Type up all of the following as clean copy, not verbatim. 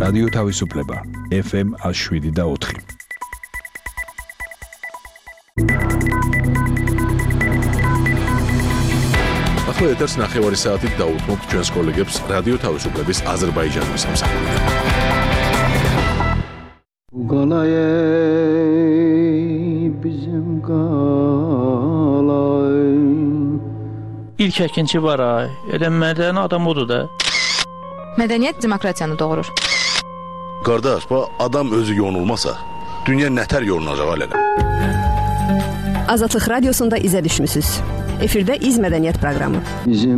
რადიო თავისუფლება FM 107.4. ახლა ეთერს ნახევარი საათით დაუთმობთ ჩვენს კოლეგებს რადიო თავისუფლების აზერბაიჯანის სამსახურიდან. İlk əkinçi var ay. Elə mədəni adam odur da. Mədəniyyət demokratiyanı doğurur. Qardaş, adam özü yorulmasa, dünya nətər yorulacaq hələ. Azadlıq Radiosunda izə düşmüsünüz. Efirdə İz Mədəniyyət proqramı. Bizim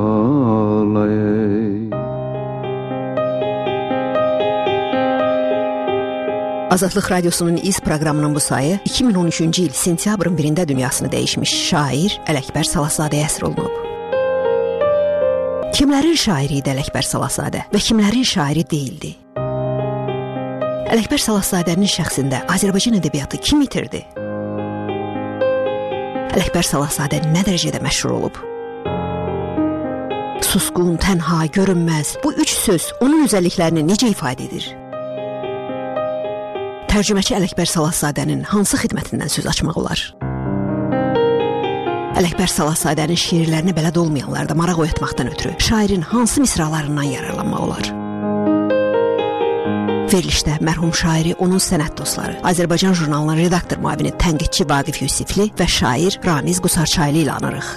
qalayı. Azadlıq Radiosunun İz proqramının bu sayı 2013-cü il sentyabrın 1-də dünyasını dəyişmiş şair Ələkbər Salahzadəyə həsr olunub. Kimlərin şairi idi Ələkbər Salahzadə və kimlərin şairi deyildi? Ələkbər Salahzadənin şəxsində Azərbaycan ədəbiyyatı kim itirdi? Ələkbər Salahzadə nə dərəcədə məşhur olub? Susqun, tənha, görünməz bu üç söz onun özəlliklərini necə ifadə edir? Tərcüməçi Ələkbər Salahzadənin hansı xidmətindən söz açmaq olar? Ələkbər Salahzadənin şiirlərini bələd olmayanlar da maraq oyatmaqdan ötürü şairin hansı misralarından yararlanmaq olar? Verilişdə mərhum şairi, onun sənət dostları, Azərbaycan jurnalının redaktor müavini tənqidçi Vaqif Yusifli və şair Ramiz Qusarçaylı ilə anırıq.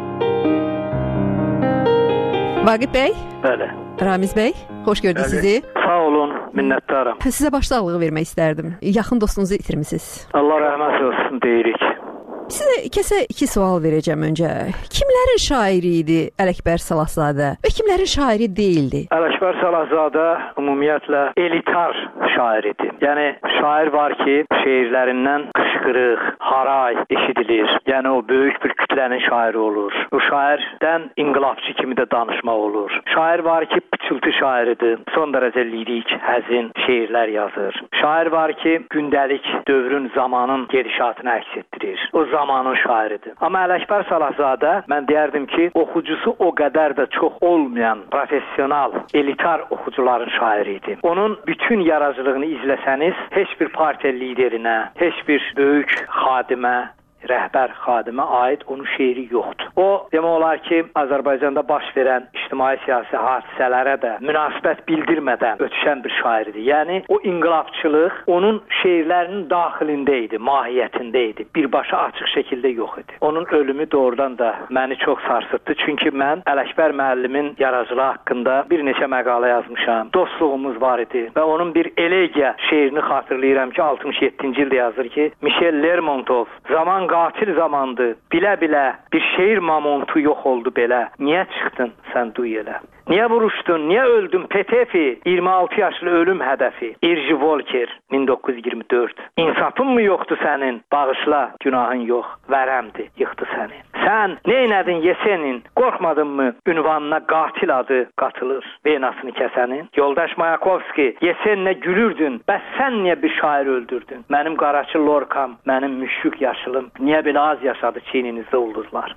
Vaqif bəy? Bəli. Ramiz bəy, xoş gördük sizi. Sağ olun, minnətdaram. Sizə başsağlığı vermək istərdim. Yaxın dostunuzu itirmisiniz. Allah rəhmət olsun deyirik. Sizə kəsə iki sual verəcəm öncə. Kimlərin şairi idi Ələkbər Salahzadə və kimlərin şairi deyildi? Ələkbər Salahzadə ümumiyyətlə elitar şair idi. Yəni şair var ki, şeirlərindən qışqırıq, haray eşidilir. Yəni o böyük bir kütlənin şairi olur. O şairdən inqilabçı kimi də danışmaq olur. Şair var ki, pıçıltı şairidir. Son dərəcə lirik, həzin şeirlər yazır. Şair var ki, gündəlik dövrün, zamanın gedişatını əks etdirir. O zamanın şairidir. Amma Ələkbər Salahzadə, mən deyərdim ki, oxucusu o qədər də çox olmayan professional, elitar oxucuların şairi idi. Onun bütün yaradıcılığını izləsəniz, heç bir partiya liderinə, heç bir böyük xadimə, rəhbər xadimə aid onun şeiri yoxdur. O, demək olar ki, Azərbaycanda baş verən ictimai-siyasi hadisələrə də münasibət bildirmədən ötüşən bir şairdir. Yəni, o inqilabçılıq onun şeirlərinin daxilində idi, mahiyyətində idi. Birbaşa açıq şəkildə yox idi. Onun ölümü doğrudan da məni çox sarsıtdı. Çünki mən Ələkbər müəllimin yaradıcılığı haqqında bir neçə məqalə yazmışam. Dostluğumuz var idi və onun bir elegiya şeirini xatırlayıram ki, 67-ci ildə yazır ki, Michel Lermontov, zaman qatil zamandı, bilə-bilə bir şeir mamontu yox oldu belə. Niyə çıxdın sən duy elə? Niyə vuruşdun, niyə öldün Petefi, 26 yaşlı ölüm hədəfi, Irji Volker, 1924. İnsafın mı yoxdur sənin? Bağışla, günahın yox, vərəmdi, yıxdı səni. Sən neynədin Yesenin? Qorxmadın mı ünvanına qatil adı qatılır, venasını kəsənin? Yoldaş Mayakovski, Yesenlə gülürdün, bəs sən niyə bir şair öldürdün? Mənim qaraçı Lorkam, mənim müşük yaşılım, niyə belə az yaşadı çiyninizdə ulduzlar?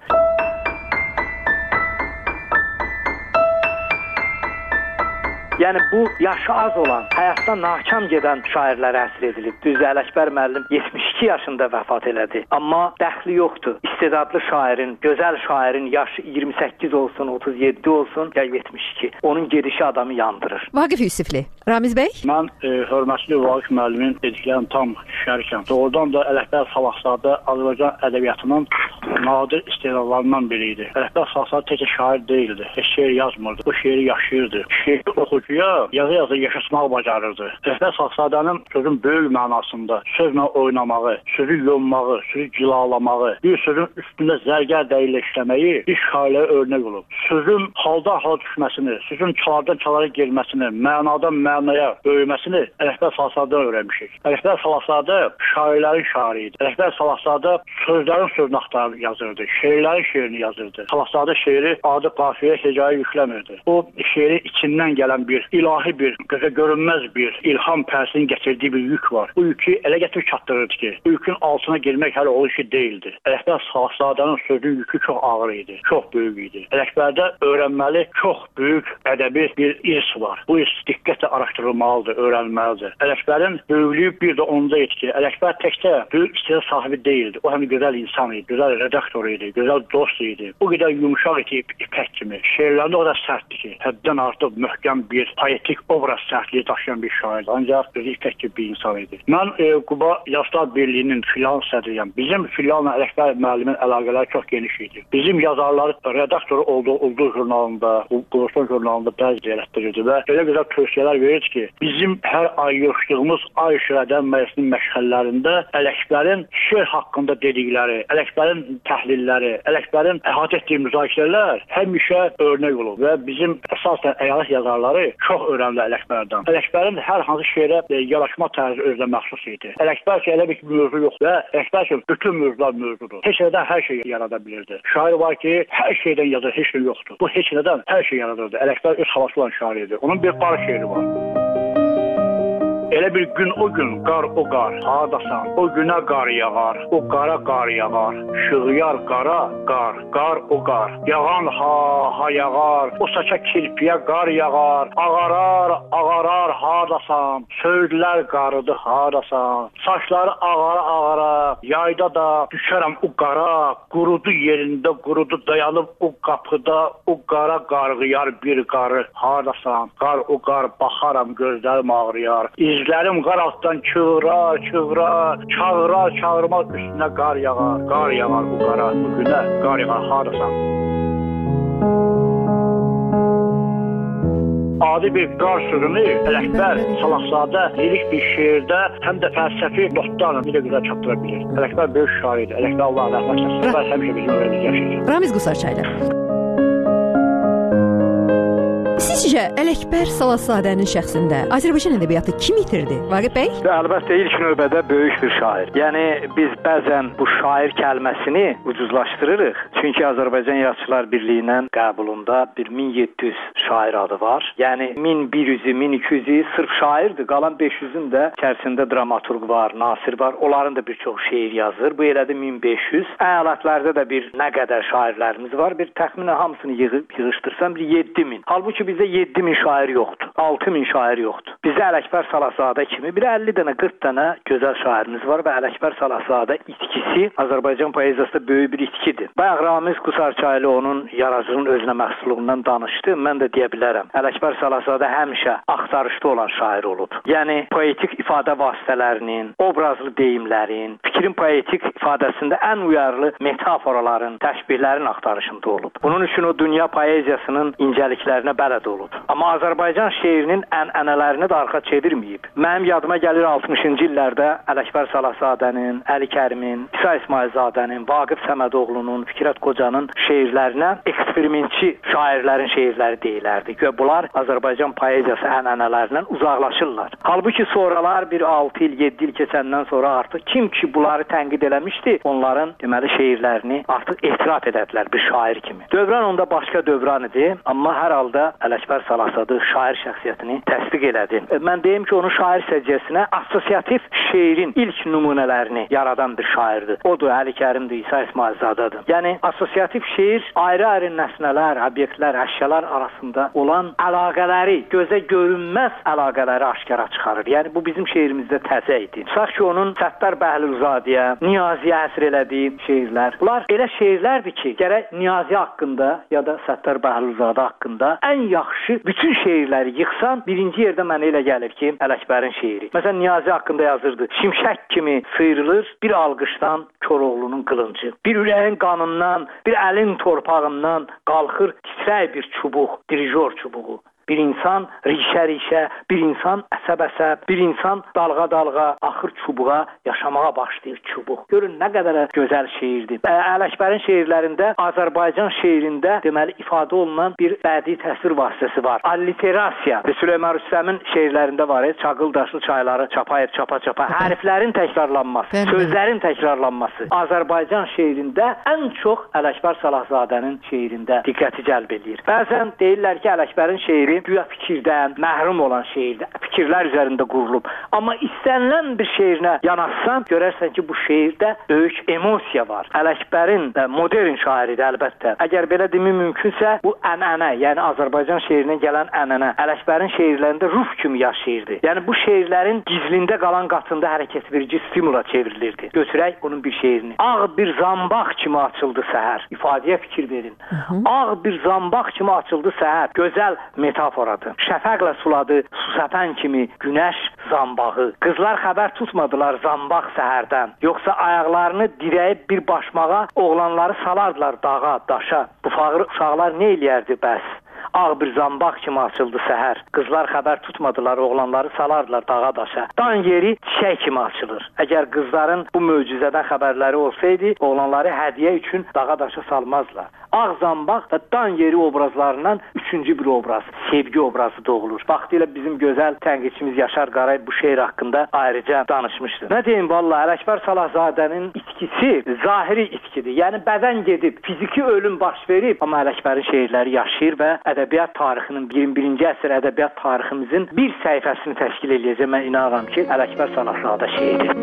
Yəni bu yaşı az olan, həyatdan nakam gedən şairlərə həsr edilib. Düzdür, Ələkbər müəllim 72 yaşında vəfat elədi. Amma dəxli yoxdur. İstedadlı şairin, gözəl şairin yaşı 28 olsun, 37 olsun, ya 72. Onun gedişi adamı yandırır. Vaqif Yusifli, Ramiz bəy? Mən hörmətli Vaqif müəllimin dediklərini tam şərikəm. Doğrudan da Ələkbər Salahzadə Azərbaycan ədəbiyyatının nadir istedadlarından biri idi. Ələkbər Salahzadə təkcə şair deyildi. Şeir yazmırdı. O şeiri yaşayırdı. Şeiri oxucuya yazı-yazı yaşatmağı bacarırdı. Ələkbər Salahzadənin sözün böyük mənasında sözlə oynamağı, sözü yonmağı, sözü cilalamağı, bir sözün üstündə zərgər dəylə işləməyi bir şairlərə örnək olub. Sözün haldan hala düşməsini, sözün çalardan çalara girməsini, mənadan mənaya böyüməsini Ələkbər Salahzadə öyrənmişik. Ələkbər Salahzadə şairlərin şairi idi. Ələkbər Salahzadə sözlərin sözünü axtarıb yazırdı, şeirlərin şeirini yazırdı. Salahzadə şeiri adi qafiyə hecaya yükləmirdi. O şeiri içindən gələn bir ilahi bir, gözə görünməz bir ilham pərsinin gətirdiyi bir yük var. Bu yükü elə gətirib çatdırırdı ki, Bu yükün altına girmək hələ o işi deyildi. Ələkbər Salahzadənin sözünün yükü çox ağır idi, çox böyük idi. Ələkbərdə öyrənməli çox böyük ədəbi bir irs var. Bu irs diqqətlə araşdırılmalıdır, öyrənilməlidir. Ələkbərin böyüklüyü bir də onda idi ki, Ələkbər təkcə böyük istedad sahibi deyildi. O həm gözəl insan idi, gözəl redaktor idi, gözəl dost idi. O qədər yumuşaq idi ipək kimi. Şeirlərində o da sərtdir ki, həddən artıq möhkəm bir poetik obraz sərtliyi daşıyan bir şairdir. Ancaq özü ipək kimi bir insan idi. Mən Quba Yazılar Birliyinin filial sədriyəm. Bizim filialla Ələkbər müəllimin əlaqələri çox geniş idi. Bizim yazarları redaktoru olduğu jurnalında, Qulostan jurnalında bəzi elətdirirdi və elə gözəl tövsiyələr verirdi ki, bizim hər ay yığışdığımız Ay Şirədən məclisinin məşğəllərində Ələkbərin şeir haqqında dedikləri, Ələkbərin təhlilləri, Ələkbərin əhatə etdiyi müzakirələr həmişə örnək olub və bizim əsasən əyalət yazarları çox öyrəndi Ələkbərdən. Ələkbərin hər hansı şeirə yanaşma tərzi özünə məxsus idi. Ələkbər ki, elə bir mövzu yoxdur və Ələkbər ki, bütün mövzular mövzudur. Heç nədən hər şey yarada bilirdi. Şair var ki, hər şeydən yazır, heç nə yoxdur. Bu heç nədən hər şey yaradırdı. Ələkbər öz havası olan şairdir. Onun bir bar şeiri var. Elə bir gün o gün, qar o qar, hardasan? O günə qar yağar, o qara qar yağar. Şığıyar qara qar, qar o qar. Yağan ha yağar, o saça kirpiyə qar yağar. Ağarar, ağarar, hardasan? Söydülər qarıdı, hardasan? Saçları ağara, yayda da düşərəm o qara. Qurudu yerində, qurudu dayanıb o qapıda. O qara qarğıyar bir qarı, hardasan? Qar o qar, baxaram, gözlərim ağrıyar. İzlərim qar altdan çığırar, çağırmaz üstünə qar yağar bu qara, bu günə qar yağar, hardasan? Adi bir qar sürünü Ələkbər Salahzadə lirik bir şeirdə həm də fəlsəfi notlarla bir də gözəl çatdıra bilir. Ələkbər böyük şairdir. Ələkbər Allah rəhmət etsin. Ələkbər həmişə bizim öyrədici yaşayacaq. Ramiz Qusarçaylı. Sizcə Ələkbər Salahzadənin şəxsində Azərbaycan ədəbiyyatı kim itirdi? Vaqif bəy? Əlbəttə ilk növbədə böyük bir şair. Yəni biz bəzən bu şair kəlməsini ucuzlaşdırırıq. Çünki Azərbaycan Yazıçılar Birliyinin qəbulunda bir 1700 şair adı var. Yəni 1100-ü, 1200-ü sırf şairdir. Qalan 500-ün də içərisində dramaturq var, nasir var. Onların da bir çox şeir yazır. Bu elədi 1500. Əyalətlərdə də bir nə qədər şairlərimiz var. Bir təxminən hamısını yığışdırsam bir 7000. Halbuki bizdə 7000 şair yoxdur. 6000 şair yoxdur. Bizdə Ələkbər Salahzadə kimi bir 50 dənə, 40 dənə gözəl şairimiz var və Ələkbər Salahzadə itkisi Azərbaycan poeziyasında böyük bir itkidir. Bayaq Ramiz Qusarçaylı onun yaradıcılığının özünə məxsusluğundan danışdı. Mən də deyə bilərəm. Ələkbər Salahzadə həmişə axtarışda olan şair olub. Yəni poetik ifadə vasitələrinin, obrazlı deyimlərin, fikrin poetik ifadəsində ən uyarlı metaforaların, təşbihlərin axtarışında olub. Bunun üçün o dünya poeziyasının incəliklərinə bələd olub. Amma Azərbaycan şeirinin ənənələrini də arxa çevirməyib. Mənim yadıma gəlir 60-cı illərdə Ələkbər Salahzadənin, Əli Kərimin, İsa İsmailzadənin, Vaqif Səmədoğlunun, Fikrət Qocanın şeirlərinə eksperimentçi şairlərin şeirləri deyilərdi. Güya bunlar Azərbaycan poeziyası ənənələrindən uzaqlaşırlar. Halbuki sonralar bir 6 il, 7 il keçəndən sonra artıq kim ki bunları tənqid eləmişdi, onların deməli şeirlərini artıq etiraf edədilər bir şair kimi. Dövran onda başqa dövran idi, amma hər halda Ələkbər Salahzadə şair şəxsiyyətini təsdiq elədi. Mən deyim ki, onun şair səciyyəsinə assosiativ şeirin ilk nümunələrini yaradan bir şairdir. Odur Əli Kərimdir, İsa İsmailzadədir. Yəni assosiativ şeir ayrı-ayrı nəsnələr, obyektlər, əşyalar arasında olan əlaqələri, gözə görünməz əlaqələri aşkara çıxarır. Yəni bu bizim şeirimizdə təzə idi. Tutaq ki, onun Səttar Bəhlulzadəyə, Niyaziyə həsr elədiyi şeirlər. Bunlar elə şeirlərdir ki, gərək Niyazi haqqında ya da Səttar Bəhlulzadə haqqında ən yaxşı bütün şeirləri yıxsan, birinci yerdə mənə elə gəlir ki, Ələkbərin şeiri. Məsələn, Niyazi haqqında yazırdı. Şimşək kimi sıyrılır bir alqışdan Koroğlunun qılıncı. Bir ürəyin qanından, bir əlin torpağından qalxır titrək bir çubuq, dirijor çubuğu. Bir insan rişə-rişə, bir insan əsəb-əsəb, bir insan dalğa-dalğa axır çubuğa, yaşamağa başlayır çubuq. Görün nə qədər gözəl şeirdir. Ələkbərin şeirlərində, Azərbaycan şeirində deməli ifadə olunan bir bədii təsvir vasitəsi var. Alliterasiya. Süleyman Rüstəmin şeirlərində var. Çaqıl daşlı çayları çapayır, çapa-çapa. Hərflərin təkrarlanması, sözlərin təkrarlanması. Azərbaycan şeirində ən çox Ələkbər Salahzadənin şeirində diqqəti cəlb edir. Bəzən deyirlər ki, Ələkbərin şeiri güya fikirdən məhrum olan şeirdir. fikirlər üzərində qurulub. Amma istənilən bir şeirinə yanaşsan, görərsən ki, bu şeirdə böyük emosiya var. Ələkbərin modern şairidir əlbəttə. Əgər belə demək mümkünsə, bu ənənə, yəni Azərbaycan şeirinə gələn ənənə Ələkbərin şeirlərində ruh kimi yaşayırdı. Yəni bu şeirlərin gizlində qalan qatında hərəkət verici stimula çevrilirdi. Götürək onun bir şeirini. Ağ bir zambaq kimi açıldı səhər. İfadəyə fikir verin. Ağ bir zambaq kimi açıldı səhər. Gözəl metaforadır. Şəfəqlə suladı susəpən kimi günəş zambağı. Qızlar xəbər tutmadılar zambaq səhərdən. Yoxsa ayaqlarını dirəyib bir başmağa oğlanları salardılar dağa, daşa. Bu fağır uşaqlar nə eləyərdi bəs? Ağ bir zambaq kimi açıldı səhər. Qızlar xəbər tutmadılar, oğlanları salardılar dağa daşa. Dan yeri çiçək kimi açılır. Əgər qızların bu möcüzədən xəbərləri olsaydı, oğlanları hədiyyə üçün dağa daşa salmazlar. Ağ zambaq və dan yeri obrazlarından üçüncü bir obraz, sevgi obrazı doğulur. Vaxtilə bizim gözəl tənqidçimiz Yaşar Qaray bu şeir haqqında ayrıca danışmışdı. Nə deyim vallahi, Ələkbər Salahzadənin itkisi zahiri itkidir. Yəni bədən gedib, fiziki ölüm baş verib, amma Ələkbərin şeirləri yaşayır və ədəbiyyat tarixinin 21-ci əsr ədəbiyyat tariximizin bir səhifəsini təşkil edəcək. Mən inanıram ki, Ələkbər Salahzadə şeiri.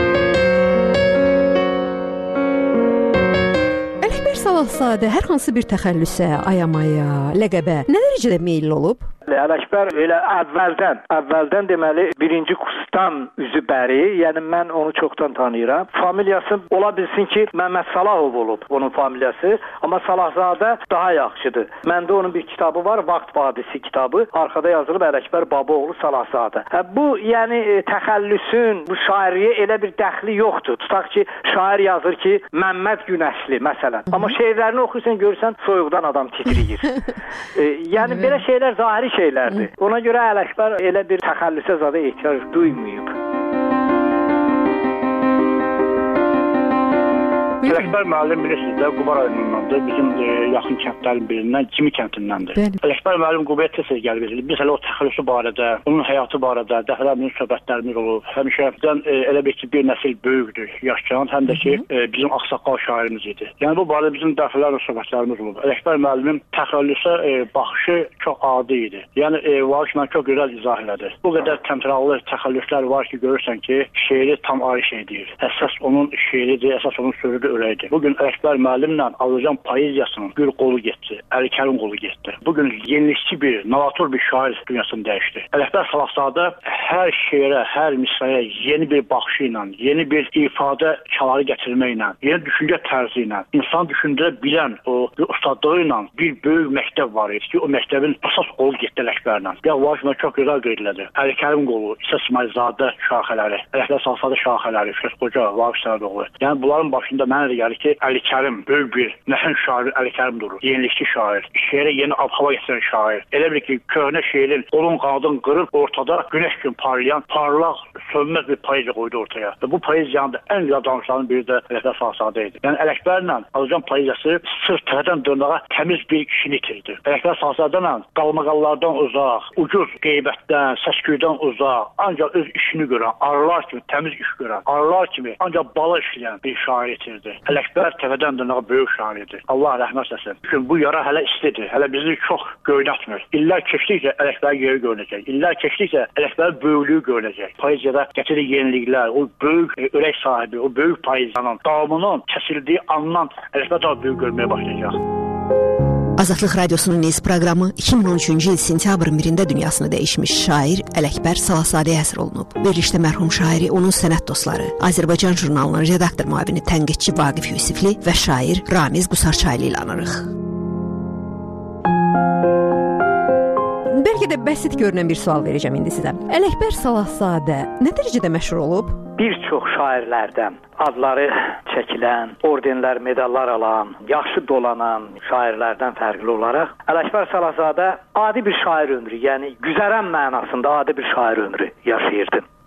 Ələkbər Salahzadə hər hansı bir təxəllüsə, ayamaya, ləqəbə nə dərəcədə meyilli olub? Ələkbər elə əvvəldən deməli birinci kursdan üzü bəri, yəni mən onu çoxdan tanıyıram. Familiyası ola bilsin ki, Məmməd Salahov olub onun familiyası, amma Salahzadə daha yaxşıdır. Məndə onun bir kitabı var, Vaxt Vadisi kitabı. Arkada yazılıb Ələkbər Babaoğlu Salahzadə. Bu yəni təxəllüsün bu şairliyə elə bir dəxli yoxdur. Tutaq ki, şair yazır ki, Məmməd Günəşli məsələn. Amma şeirlərini oxuyursan, görürsən soyuqdan adam titrəyir. Yəni belə şeylər zahiri şeylərdir. Ona görə Ələkbər elə bir təxəllüsə zada ehtiyac duymayıb. Ələkbər müəllim bilirsiniz də Quba rayonundandır. Bizim yaxın kəndlərin birindən, Kimi kəndindəndir. Ələkbər müəllim Qubaya tez gəlib edilir. Biz hələ o təxəllüsü barədə, onun həyatı barədə dəfələrlə söhbətlərimiz olub. Həmişə bizdən elə bir ki, bir nəsil böyükdür yaşayan, həm də ki, bizim ağsaqqal şairimiz idi. Yəni bu barədə bizim dəfələrlə söhbətlərimiz olub. Ələkbər müəllimin təxəllüsə baxışı çox adi idi. Yəni Vahid mən çox gözəl izah elədi. Bu qədər təmtəraqlı təxəllüslər var ki, görürsən ki, şeiri tam ayrı şey deyir. Əsas onun şeiridir, əsas onun sözüdür. Bugün Ələkbər müəllimlə Azərbaycan poeziyasının bir qolu getdi, Əli-Kərim qolu getdi. Bugün yenilikçi bir, novator bir şair dünyasını dəyişdi. Ələkbər Salahzadə hər şeirə, hər misraya yeni bir baxışı ilə, yeni bir ifadə çaları gətirməklə, yeni düşüncə tərzi ilə, insan düşündürə bilən o ustadlığı ilə bir böyük məktəb var idi ki, o məktəbin əsas qolu getdi Ələkbərlə. Ya Vahid çox gözəl qeydlədi. Əli-Kərim qolu, İsa İsmailzadə şaxələri, Ələkbər Salahzadə şaxələri, Şəf Qoca, Vahid Sərdoğlu. Yəni bunların başında mənə də gəlir ki, Əli-Kərim böyük bir nəhəng şair Əli-Kərim durur. Yenilikçi şair, şeirə yeni ab-hava gətirən şair. Elə bir ki, köhnə şeirin qolun qanadını qırıb ortada günəş kimi parlayan, parlaq, sönməz bir poeziya qoydu ortaya. Və bu poeziyanın da ən gözəl danışanların biri də Ələkbər Salahzadə idi. Yəni Ələkbərlə Azərbaycan poeziyası sırf təzədən dırnağa təmiz bir kişini itirdi. Ələkbər Salahzadələ qalmaqallardan uzaq, ucuz qeybətdən, səsküydən uzaq, ancaq öz işini görən, arılar kimi təmiz iş görən, arılar kimi ancaq bala işləyən bir şair itirdi. Ələkbər təvədən dırnağa böyük şairdir. Allah rəhmət eləsin. Çünki bu yara hələ istidir. Hələ bizi çox göynətmir. İllər keçdikcə Ələkbərin yeri görünəcək. İllər keçdikcə Ələkbərin böyüklüyü görünəcək. Poeziyada gətirir yeniliklər, o böyük ürək sahibi, o böyük poeziyanın davamının kəsildiyi andan Ələkbər daha böyük görməyə başlayacaq. Azadlıq Radiosunun Niz proqramı 2013-cü il sentyabrın 1-də dünyasını dəyişmiş şair Ələkbər Salahzadəyə həsr olunub. Verilişdə mərhum şairi, onun sənət dostları, Azərbaycan jurnalının redaktor müavini tənqidçi Vaqif Yusifli və şair Ramiz Qusarçaylı ilə anırıq. Bəlkə də bəsit görünən bir sual verəcəm indi sizə. Ələkbər Salahzadə nə dərəcədə məşhur olub? Bir çox şairlərdən adları çəkilən, ordenlər, medallar alan, yaxşı dolanan şairlərdən fərqli olaraq Ələkbər Salahzadə adi bir şair ömrü, yəni güzərən mənasında adi bir şair ömrü yaşayırdı.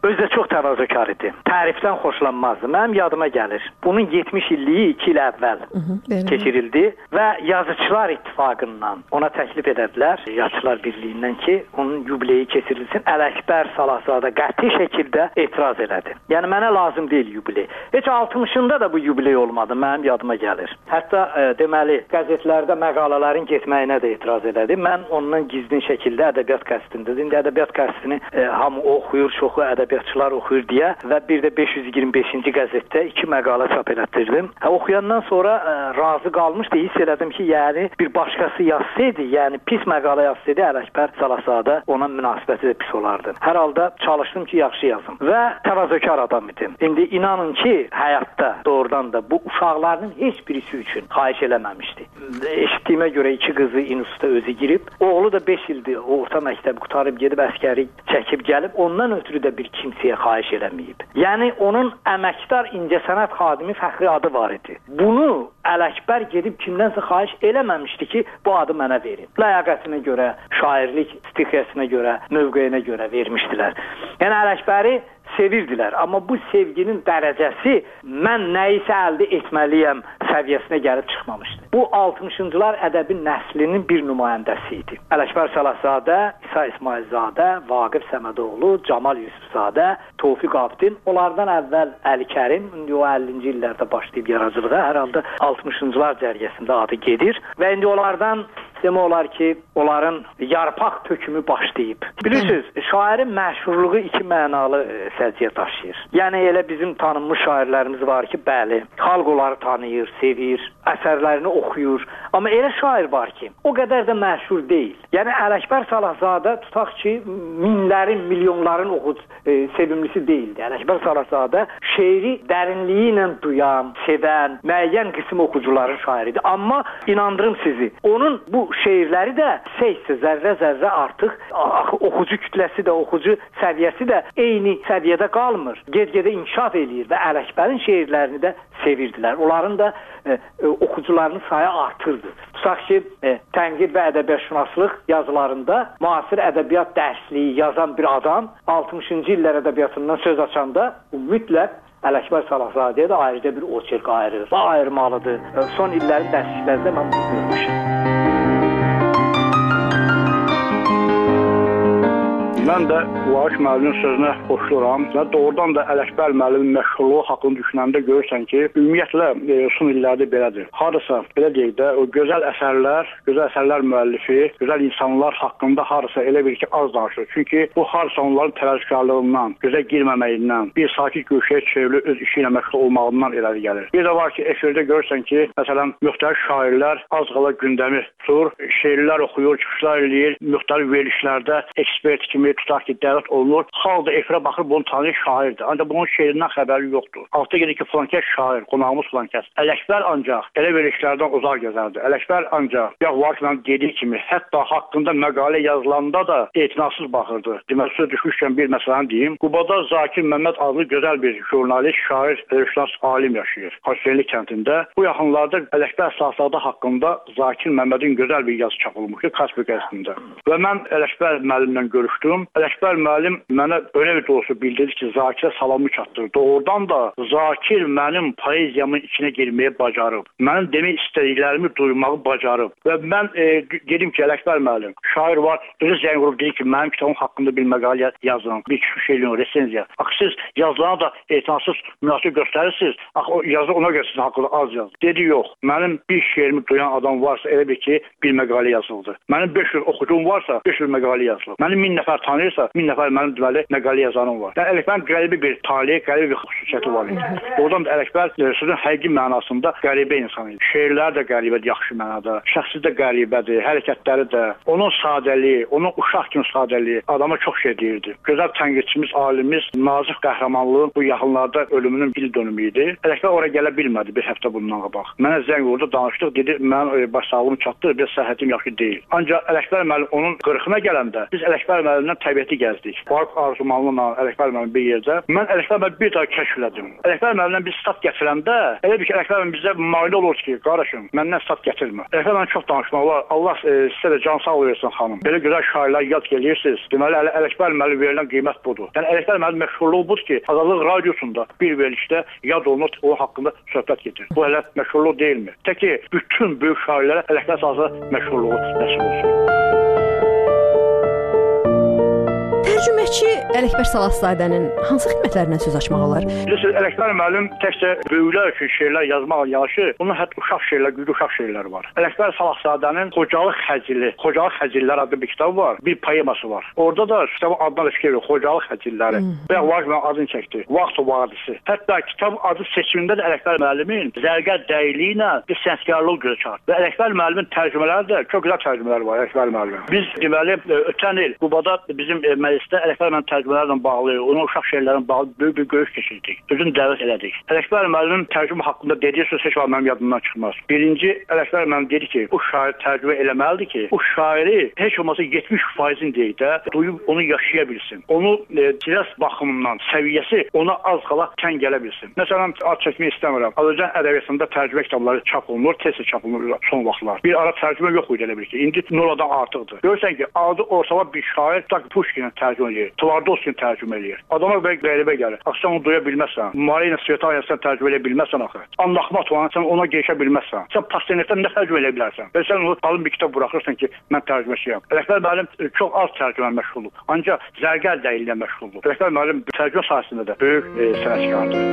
özü də çox təvazökar idi. Tərifdən xoşlanmazdı. Mənim yadıma gəlir. Bunun 70 illiyi 2 il əvvəl keçirildi və Yazıçılar İttifaqından ona təklif edədilər, Yazıçılar Birliyindən ki, onun yubileyi keçirilsin. Ələkbər Salahzadə qəti şəkildə etiraz elədi. Yəni mənə lazım deyil yubiley. Heç 60-ında da bu yubiley olmadı, mənim yadıma gəlir. Hətta deməli, qəzetlərdə məqalələrin getməyinə də etiraz elədi. Mən ondan gizlin şəkildə ədəbiyyat qəzetində, indi ədəbiyyat qəzetini hamı oxuyur, çoxu ədəbiyyatçılar oxuyur deyə və bir də 525-ci qəzetdə 2 məqalə çap elətdirdim. Oxuyandan sonra razı qalmışdı, hiss elədim ki, yəni bir başqası yazsaydı, yəni pis məqalə yazsaydı, Ələkbər Salahzadə ona münasibəti də pis olardı. Hər halda çalışdım ki, yaxşı yazım və təvazökar adam idim. İndi inanın ki, həyatda doğrudan da bu uşaqlarının heç birisi üçün xahiş eləməmişdi. Eşitdiyimə görə 2 qızı instituta özü girib, oğlu da 5 ildir orta məktəbi qutarıb gedib əskəri çəkib gəlib, ondan ötürü də bir kimsəyə xahiş eləməyib. Yəni onun əməkdar incəsənət xadimi fəxri adı var idi. Bunu Ələkbər gedib kimdənsə xahiş eləməmişdi ki, bu adı mənə verin. Ləyaqətinə görə, şairlik stiqəsinə görə, mövqeyinə görə vermişdilər. Yəni Ələkbəri sevirdilər, amma bu sevginin dərəcəsi mən nəyisə əldə etməliyəm səviyyəsinə gəlib çıxmamışdı. Bu 60-cılar ədəbi nəslinin bir nümayəndəsi idi. Ələkbər Salahzadə, İsa İsmailzadə, Vaqif Səmədoğlu, Camal Yusufzadə, Tofiq Abdin, onlardan əvvəl Əli Kərim, indi o 50-ci illərdə başlayıb yaradıcılığa, hər halda 60-cılar cərgəsində adı gedir və indi onlardan demək olar ki, onların yarpaq tökümü başlayıb. Bilirsiniz, şairin məşhurluğu 2 mənalı səciyyət daşıyır. Yəni elə bizim tanınmış şairlərimiz var ki, bəli, xalq onları tanıyır, sevir, əsərlərini oxuyur. Amma elə şair var ki, o qədər də məşhur deyil. Yəni Ələkbər Salahzadə tutaq ki, minlərin, milyonların sevimlisi deyildi. Ələkbər Salahzadə şeiri dərinliyi ilə duyan, sevən, müəyyən qism oxucuların şairidir. Amma inandırım sizi, onun bu şeirləri də seysə zərrə-zərrə artıq oxucu kütləsi də, oxucu səviyyəsi də eyni səviyyədə qalmır. Get-gedə inkişaf eləyir və Ələkbərin şeirlərini də sevirdilər. Onların da oxucularının sayı artırdı. Tutaq ki, tənqid və ədəbiyyatşünaslıq yazılarında müasir ədəbiyyat dərsliyi yazan bir adam 60-cı illər ədəbiyyatından söz açanda mütləq Ələkbər Salahzadəyə də ayrıca bir oçerk ayırır və ayırmalıdır. Son illərin dərsliklərində mən bunu görmüşəm. Mən də Vahid müəllimin sözünə qoşuluram və doğrudan da Ələkbər müəllimin məşhurluğu haqqında düşünəndə görürsən ki, ümumiyyətlə son illərdə belədir. Hardasa belə deyək də, o gözəl əsərlər müəllifi, gözəl insanlar haqqında hardasa elə bir ki, az danışır. Çünki bu hardasa onların təvəkkülkarlığından, gözə girməməyindən, bir sakit güşəyə çevrilib öz işi ilə məşğul olmağından irəli gəlir. Bir də var ki, efirdə görürsən ki, məsələn, müxtəlif şairlər az qala gündəmi tutur, şeirlər oxuyur, çıxışlar eləyir, müxtəlif verilişlərdə ekspert kimi tutaq ki, dəvət olunur. Xalq da efirə baxır, bunu tanıyır, şairdir. Ancaq bunun şeirindən xəbəri yoxdur. Altı gedir ki, filankəs şair, qonağımız filankəs. Ələkbər ancaq elə verilişlərdən uzaq gəzərdi. Ələkbər ancaq, Vahidlə dediyi kimi, hətta haqqında məqalə yazılanda da etinasız baxırdı. Deməli, söz düşmüşkən bir məsələni deyim. Qubada Zakir Məmməd adlı gözəl bir jurnalist, şair, ədəbiyyatşünas alim yaşayır. Hacıbəyli kəndində. Bu yaxınlarda Ələkbər Salahzadə haqqında Zakir Məmmədin gözəl bir yazı çap olmuşdu Kaspı qəzetində. Və mən Ələkbər müəllimlə görüşdüm. Ələkbər müəllim mənə öyle bir doğrusu bildirdi ki, Zakirə salamı çatdırdı. Doğrudan da Zakir mənim poeziyamın içine girməyə bacarıb. Mənim demək istədiklərimi duymağı bacarıb. Və mən dedim ki, Ələkbər müəllim, şair var, özü zəng vurub dedi ki, mənim kitabım haqqında bir məqalə yazıram, bir çıxış eləyin, resenziya. Axı siz yazılarına da etinasız münasib göstərirsiniz. Axı o yazı ona görə sizin haqqında az yaz. Dedi, yox, mənim bir şeirimi duyan adam varsa elə bir ki, bir məqalə yazıldı. Mənim 500 oxucum varsa 500 məqalə yazılıb. Mənim 1000 nəfər tanıyırsa 1000 nəfər mənim deməli məqalə yazanım var. Yəni Ələkbərin qəribə bir taleyi, qəribə bir xüsusiyyəti var idi. Oradan da Ələkbər sözün həqiqi mənasında qəribə insan idi. Şeirlər də qəribədir, yaxşı mənada. Şəxsi də qəribədir, hərəkətləri də. Onun sadəliyi, onun uşaq kimi sadəliyi adama çox şey deyirdi. Gözəl tənqidçimiz, alimimiz Nazif Qəhrəmanlığın bu yaxınlarda ölümünün il dönümü idi. Ələkbər ora gələ bilmədi bir həftə bundan qabaq. Mənə zəng vurdu, danışdıq, dedi, mənim baş sağlığım çatdı, bir səhhətim yaxşı deyil. Ancaq Ələkbər müəllim onun qırxına gələndə biz Ələkbər müəllimdən təbiəti gəzdik. Vaqif Arzumanlı'la Ələkbər müəllim bir yerdə. Mən Ələkbər müəllim bir daha kəşflədim. Ələkbər müəllimdən bir stat gətirəndə elə bir ki, Ələkbər müəllim bizə mane olur ki, qardaşım, məndən stat gətirmə. Ələkbər müəllim çox danışmaq olar. Allah sizə də can sağ versin xanım. Belə gözəl şairlər yad gelirsiniz. Deməli Ələkbər müəllim verilən qiymət budur. Yəni Ələkbər müəllim məşhurluğu budur ki, Azadlıq radiosunda bir verilişdə yad olunub o haqqında söhbət gedir. Bu elə məşhurluq deyilmi? Tək ki, bütün böyük şairlərə Ələkbər salahsızada məşhurluğu nəsib olsun. Tərcüməçi Ələkbər Salahzadənin hansı xidmətlərindən söz açmaq olar? Bilirsiniz, Ələkbər müəllim təkcə böyüklər üçün şeirlər yazmaq yanaşı, onun hətta uşaq şeirlər, güclü uşaq şeirləri var. Ələkbər Salahzadənin Xocalıq Xəcillər adlı bir kitabı var, bir poeması var. Orada da kitabın adına da fikir verir, Xocalıq Xəcilləri. Və Vaqifin adını çəkdi, Vaxt Vadisi. Hətta kitab adı seçimində də Ələkbər müəllimin zərgər dəyiliyi ilə bir sənətkarlıq gözə çarpır. Və Ələkbər müəllimin tərcümələri də çox gözəl tərcümələri var Ələkbər müəllimin. Biz deməli ötən il Qubada bizim məclisdə Ələkbər müəllim tərcümələrlə bağlı, onun uşaq şeirlərlə bağlı böyük bir görüş keçirdik. Özünü dəvət elədik. Ələkbər müəllim tərcümə haqqında dediyi söz heç vaxt mənim yadımdan çıxmaz. Birinci, Ələkbər müəllim dedi ki, o şair tərcümə eləməlidir ki, o şairi heç olmasa 70%-in deyək də, duyub onu yaşaya bilsin. Onu dils baxımından səviyyəsi ona az qala kən gələ bilsin. Məsələn, ad çəkmək istəmirəm. Azərbaycan ədəbiyyatında tərcümə kitabları çap olunur, tez çap olunur son vaxtlar. Bir ara tərcümə yox idi elə bil ki, indi noladan artıqdır. Görürsən ki, adı ortalama bir şair Pushkinə tərcümə eləyir, Tvardovskini tərcümə eləyir. Adama qəribə gəlir. Axı sən onu duya bilməzsən. Marina Svetayanı sən tərcümə edə bilməzsən axı. Anna Axmatovanı sən ona geçə bilməzsən. Sən Pasternakdan nə tərcümə edə bilərsən? Və sən onu qalın bir kitab buraxırsan ki, mən tərcüməçiyəm. Ələkbər müəllim çox az tərcümə məşğuldur. Ancaq zərgər dəyiliyə məşğuldur. Ələkbər müəllim tərcümə sahəsində də böyük sənətkardır.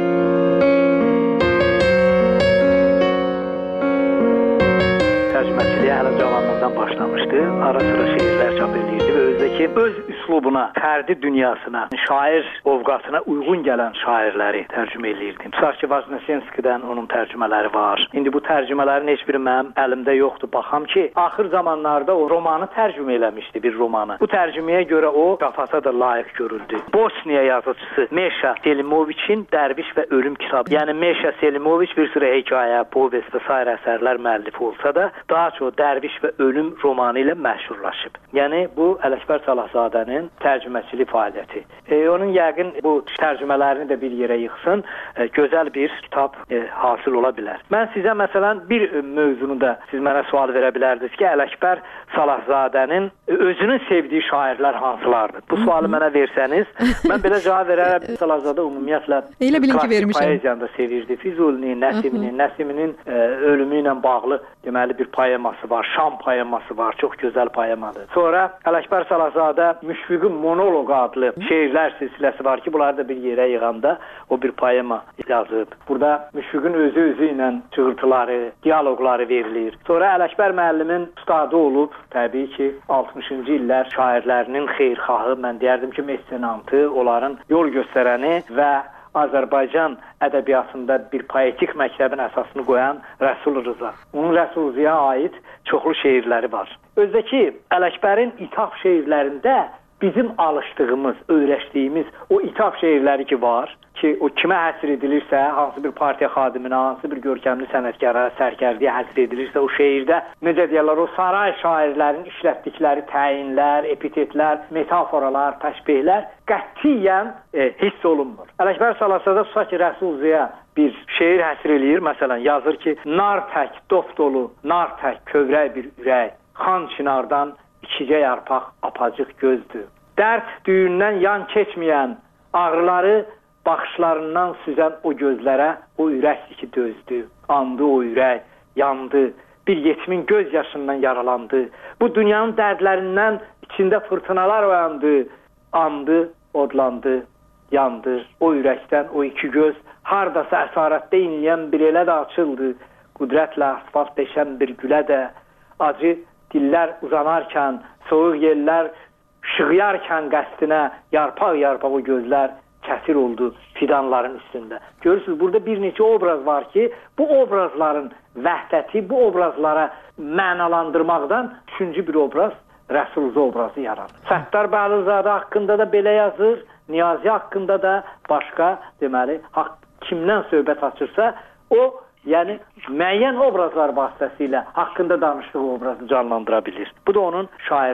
Tərcüməçiliyə hələ cavanlıqdan başlamışdı. Ara sıra şeirlər çap edirdi və özdəki öz üslubuna, fərdi dünyasına, şair ovqatına uyğun gələn şairləri tərcümə edirdi. Tutaq ki, Vaznesenskidən onun tərcümələri var. İndi bu tərcümələrin heç biri mənim əlimdə yoxdur. Baxam ki, axır zamanlarda o romanı tərcümə eləmişdi, bir romanı. Bu tərcüməyə görə o qafasa da layiq görüldü. Bosniya yazıçısı Meşa Selimoviçin Dərviş və Ölüm kitabı. Yəni Meşa Selimoviç bir sıra hekayə, povest və sair əsərlər müəllifi olsa da, daha çox Dərviş və Ölüm romanı ilə məşhurlaşıb. Yəni bu Ələkbər Salahzadənin tərcüməçilik fəaliyyəti. Onun yəqin bu tərcümələrini də bir yerə yığsın, gözəl bir kitab hasil ola bilər. Mən sizə məsələn bir mövzunu da siz mənə sual verə bilərdiniz ki, Ələkbər Salahzadənin özünün sevdiyi şairlər hansılardır? Bu sualı mənə versəniz, mən belə cavab verərəm. Salahzadə ümumiyyətlə klassik poeziyanı da sevirdi. Füzulini, Nəsiminin ölümü ilə bağlı deməli bir poeması var, Şam poeması var, çox gözəl poemadır. Sonra Ələkbər Salahzadə Müşfiqin Monoloq adlı şeirlər silsiləsi var ki, bunları da bir yerə yığanda o bir poema yazıb. Burada Müşfiqin özü ilə çığırtıları, dialoqları verilir. Sonra Ələkbər müəllimin ustadı olub, təbii ki, 60-cı illər şairlərinin xeyirxahı, mən deyərdim ki, mesenantı, onların yol göstərəni və Azərbaycan ədəbiyyatında bir poetik məktəbin əsasını qoyan Rəsul Rıza. Onun Rəsul Rızaya aid çoxlu şeirləri var. Özdəki Ələkbərin ithaf şeirlərində bizim alışdığımız, öyrəşdiyimiz o ithaf şeirləri ki var, ki o kimə həsr edilirsə, hansı bir partiya xadiminə, hansı bir görkəmli sənətkara, sərkərdiyə həsr edilirsə, o şeirdə necə deyirlər, o saray şairlərin işlətdikləri təyinlər, epitetlər, metaforalar, təşbihlər qətiyyən hiss olunmur. Ələkbər Salahzadə tutaq ki, Rəsul Ziya bir şeir həsr eləyir, məsələn, yazır ki, nar tək, dop dolu, nar tək, kövrək bir ürək, xan çinardan ikicə yarpaq apacıq gözdür. Dərd düyündən yan keçməyən, ağrıları baxışlarından süzən o gözlərə o ürəkdir ki dözdü. Andı o ürək, yandı, bir yetimin göz yaşından yaralandı. Bu dünyanın dərdlərindən içində fırtınalar oyandı. Andı, odlandı, yandı. O ürəkdən o iki göz hardasa əsarətdə inləyən bir elə də açıldı. Qudrətlə asfalt deşən bir gülə də acı dillər uzanarkən, soğuq yellər şığıyarkən qəsdinə yarpaq-yarpaq o gözlər kəsir oldu fidanların üstündə. Görürsünüz, burada bir neçə obraz var ki, bu obrazların vəhdəti, bu obrazlara mənalandırmaqdan üçüncü bir obraz, Rəsulza obrazı yaradır. Səttar Bəhlulzadə haqqında da belə yazır, Niyazi haqqında da başqa, deməli, kimdən söhbət açırsa, o yəni müəyyən obrazlar vasitəsilə haqqında danışdığı obrazı canlandıra bilir. Bu da onun şairlik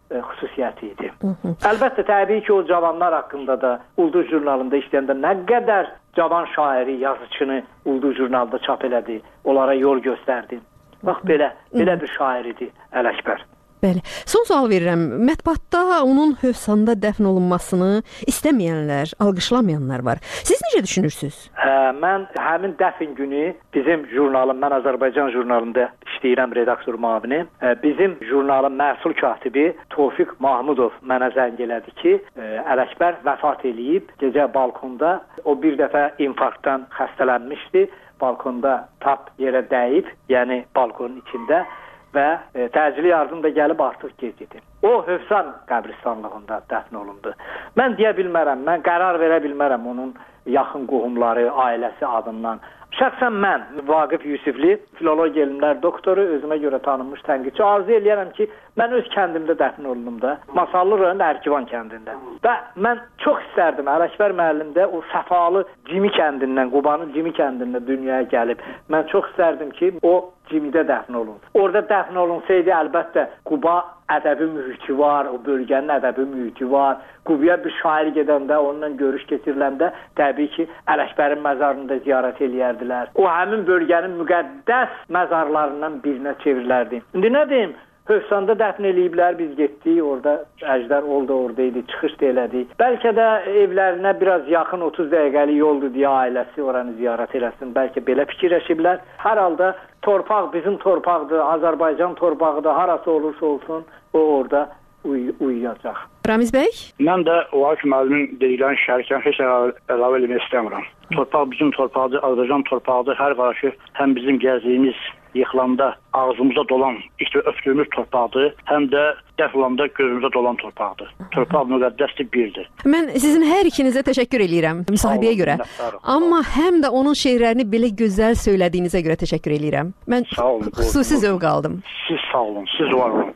xüsusiyyəti idi. Əlbəttə, təbii ki, o cavanlar haqqında da Ulduz jurnalında işləyəndə nə qədər cavan şairi, yazıçını Ulduz jurnalında çap elədi, onlara yol göstərdi. Bax, belə bir şair idi Ələkbər. Bəli. Son sual verirəm. Mətbuatda onun Hövsanda dəfn olunmasını istəməyənlər, alqışlamayanlar var. Siz necə düşünürsünüz? Mən həmin dəfn günü bizim jurnalım, mən Azərbaycan jurnalında işləyirəm, redaktor müavini. Bizim jurnalın məsul katibi Tofiq Mahmudov mənə zəng elədi ki, Ələkbər vəfat eləyib. Gecə balkonda, o bir dəfə infarktdan xəstələnmişdi. Balkonda tap yerə dəyib, yəni balkonun içində. Və təcili yardım da gəlib artıq gec idi. O Hövsan qəbristanlığında dəfn olundu. Mən deyə bilmərəm, mən qərar verə bilmərəm onun yaxın qohumları, ailəsi adından. Şəxsən mən, Vaqif Yusifli, filologiya elmlər doktoru, özümə görə tanınmış tənqidçi, arzu eləyərəm ki, mən öz kəndimdə dəfn olunum da, Masallı rayon Ərkivan kəndində. Və mən çox istərdim, Ələkbər müəllimdə o səfalı Cimi kəndindən, Qubanın Cimi kəndindən dünyaya gəlib. Mən çox istərdim ki, o Cimidə dəfn olun. Orada dəfn olunsaydı, əlbəttə, Quba ədəbi mühiti var, o bölgənin ədəbi mühiti var. Qubaya bir şair gedəndə, onunla görüş keçiriləndə, təbii ki, Ələkbərin məzarını da ziyarət eləyərdilər. O, həmin bölgənin müqəddəs məzarlarından birinə çevrilərdi. İndi nə deyim? Hövsanda dəfn eləyiblər, biz getdik, orada Əjdər oldu, oradaydı, çıxış da elədik. Bəlkə də evlərinə biraz yaxın 30 dəqiqəlik yoldur deyə ailəsi oranı ziyarət eləsin. Bəlkə belə fikirləşiblər. Hər halda torpaq bizim torpaqdır, Azərbaycan torpağıdır, harası olursa olsun, o orada uyuyacaq. Ramiz bəy? Mən də Vaqif müəllimin deyilən şərhdən heç əlavə eləmək istəmirəm. Torpaq bizim torpaqdır, Azərbaycan torpağıdır. Hər qarşı həm bizim gəzdiyimiz yıxılanda ağzımıza dolan, ilk öpdüyümüz torpaqdır, həm də dəfn olanda gözümüzə dolan torpaqdır. Torpaq müqəddəsdir, birdir. Mən sizin hər ikinizə təşəkkür eləyirəm müsahibəyə görə. Amma həm də onun şeirlərini belə gözəl söylədiyinizə görə təşəkkür eləyirəm. Mən xüsusi zövq aldım. Siz sağ olun, siz var olun.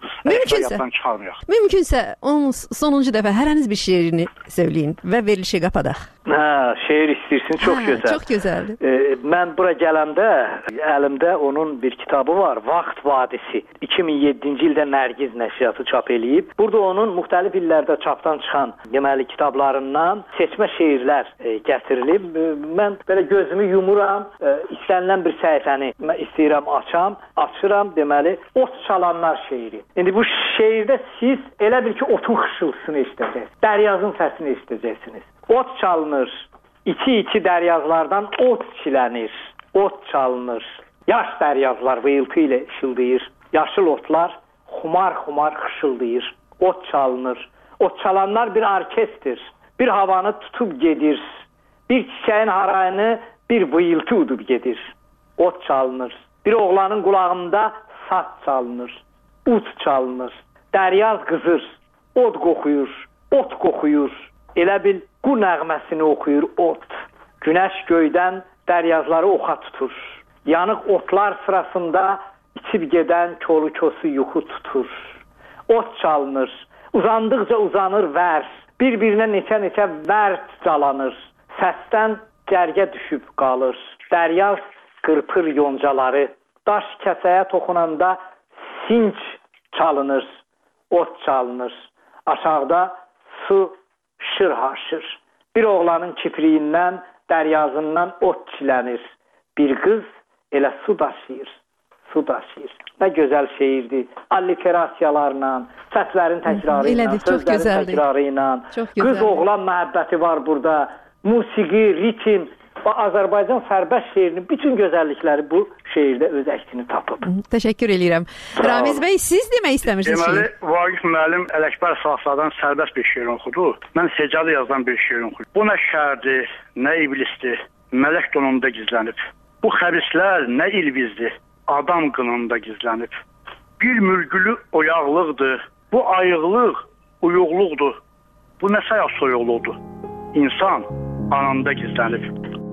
Mümkünsə onun sonuncu dəfə hərəniz bir şeirini söyləyin və verilişi qapadaq. Şeir istəyirsin, çox gözəl. Çox gözəldir. Mən bura gələndə əlimdə onun bir kitabı var, Vaxt Vadisi. 2007-ci ildə Nərgiz nəşriyyatı çap eləyib. Burada onun müxtəlif illərdə çapdan çıxan deməli kitablarından seçmə şeirlər gətirilib. Mən belə gözümü yumuram, istənilən bir səhifəni istəyirəm açıram, deməli Ot Çalanlar şeiri. İndi bu şeirdə siz elə bil ki, otun xışıltısını eşidəcəksiniz. Dəryazın səsini eşidəcəksiniz. Ot çalınır, içi dəryazlardan ot çilənir, ot çalınır. Yaş dəryazlar vıyıltı ilə işıldayır, yaşıl otlar xumar xışıldayır, ot çalınır. Ot çalanlar bir orkestr, bir havanı tutub gedir, bir çiçəyin harayını bir vıyıltı udub gedir, ot çalınır. Bir oğlanın qulağında saz çalınır, ut çalınır, dəryaz qızır, od qoxuyur, ot qoxuyur, elə bil qu nəğməsini oxuyur ot. Günəş göydən dəryazları oxa tutur. Yanıq otlar sırasında içib gedən kolu-kosu yuxu tutur. Ot çalınır, uzandıqca uzanır vər, bir-birinə neçə vərd calanır. Səsdən cərgə düşüb qalır, dəryaz qırpır yoncaları. Daş kəsəyə toxunanda sinç çalınır, ot çalınır. Aşağıda su şır-haşır. Bir oğlanın kipriyindən, dəryazından ot çilənir. Bir qız elə su daşıyır. Nə gözəl şeirdir. Alliterasiyalarla, səslərin təkrarı ilə, sözlərin təkrarı ilə. Qız-oğlan məhəbbəti var burada. Musiqi, ritm və Azərbaycan sərbəst şeirinin bütün gözəllikləri bu şeirdə öz əksini tapıb. Təşəkkür eləyirəm. Ramiz bəy, siz demək istəmirsiniz ki? Deməli, Vaqif müəllim Ələkbər Salahzadən sərbəst bir şeir oxudu. Mən Secalı yazdan bir şeir oxudum. Bu nə şərdir, nə iblisdir, mələk donunda gizlənib. Bu xəbislər nə ilvizdir, adam qınında gizlənib. Bir mürgülü oyaqlıqdır, bu ayıqlıq uyuqluqdur. Bu nə sayaq soyuqluqdur, insan anında gizlənib.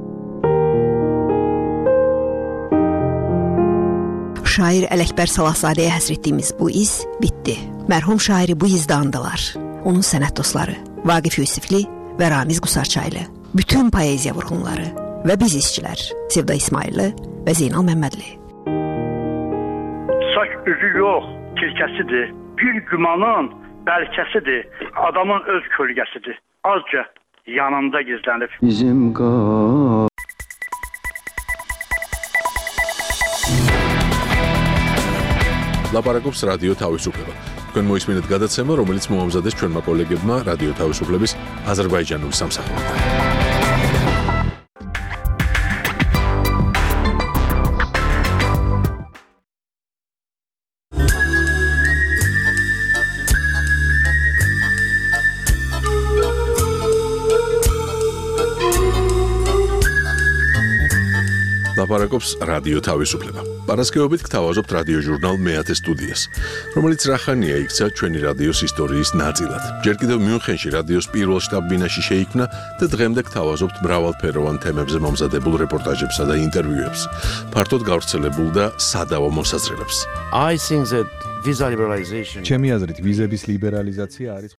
Şair Ələkbər Salahzadəyə həsr etdiyimiz bu iz bitdi. Mərhum şairi bu izdə andılar. Onun sənət dostları Vaqif Yusifli və Ramiz Qusarçaylı, bütün poeziya vurğunları və biz işçilər Sevda İsmailli və Zeynal Məmmədli. Saç üzü yox, kirkəsidir. Bir gümanın bəlkəsidir, adamın öz kölgəsidir. Azca yanında gizlənib. Bizim ლაპარაკობს რადიო თავისუფლება. თქვენ მოისმინეთ გადაცემა, რომელიც მოამზადეს ჩვენმა კოლეგებმა რადიო თავისუფლების აზერბაიჯანული სამსახურიდან. ლაპარაკობს რადიო თავისუფლება. პარასკევობით გთავაზობთ რადიო ჟურნალ მეათე სტუდიას, რომელიც რახანია იქცა ჩვენი რადიოს ისტორიის ნაწილად. ჯერ კიდევ მიუნხენში რადიოს პირველ შტაბ-ბინაში შეიქმნა და დღემდე გთავაზობთ მრავალფეროვან თემებზე მომზადებულ რეპორტაჟებსა და ინტერვიუებს, ფართოდ გავრცელებულ და სადავო მოსაზრებებს. I think that visa liberalization ჩემი აზრით ვიზების ლიბერალიზაცია არის